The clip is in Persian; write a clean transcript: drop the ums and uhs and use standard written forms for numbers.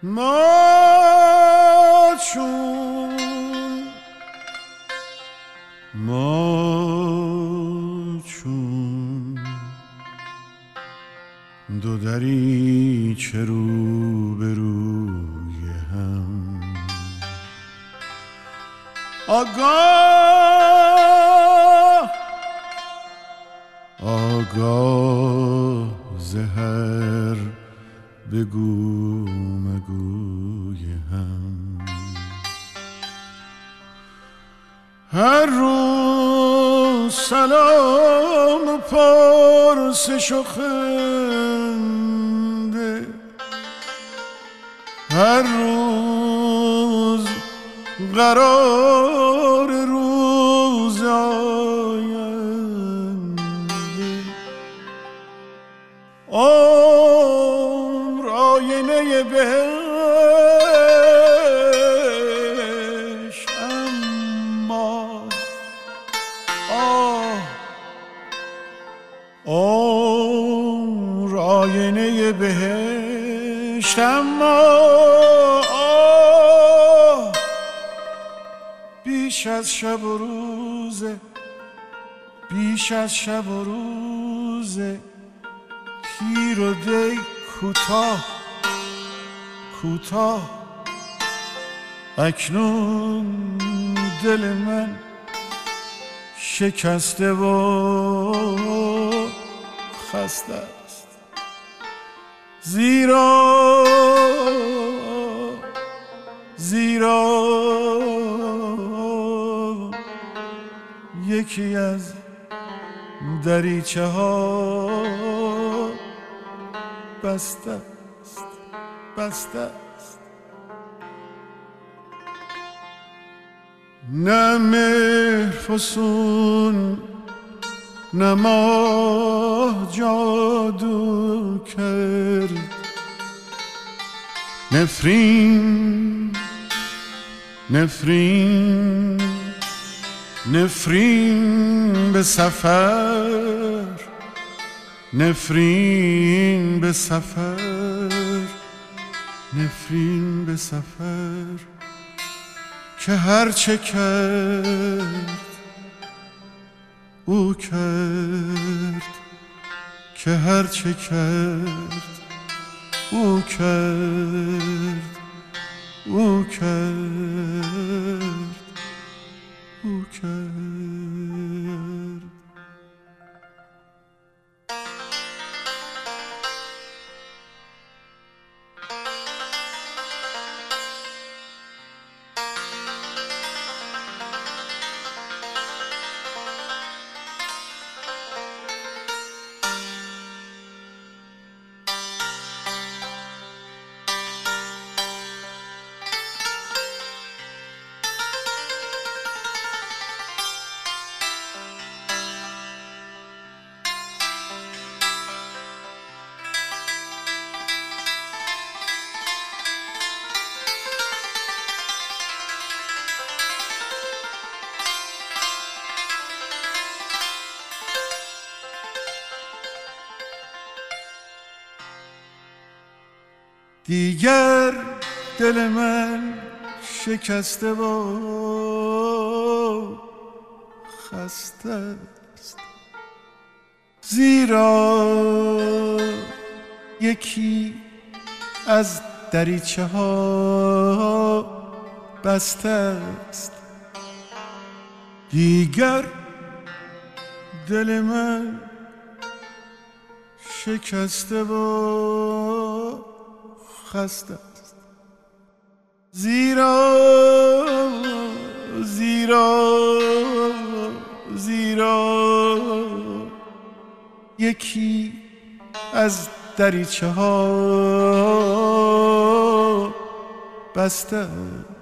ما چون دو دریچه رو به روی هم آگاه زهر بگو مگوی هم هر روز سلام و پرسش و خنده هر روز قرار روز آینده عمر آینه بهشت اما عمر آینه بهشت اما بیش از شب و روزه بیش از شب و روزه پیر و دی کوتاه کوتاه اکنون دل من شکسته و خسته است زیرا یکی از دریچه ها بسته است بسته است نه مهر فسون نه ماه جادو کرد نفرین به سفر نفرین به سفر که هر چه کرد او کرد که هر چه کرد او کرد او کرد او کرد دیگر دل من شکسته و خسته است زیرا یکی از دریچه ها بسته است دیگر دل من شکسته و خسته است زیرا یکی از دریچه ها بسته است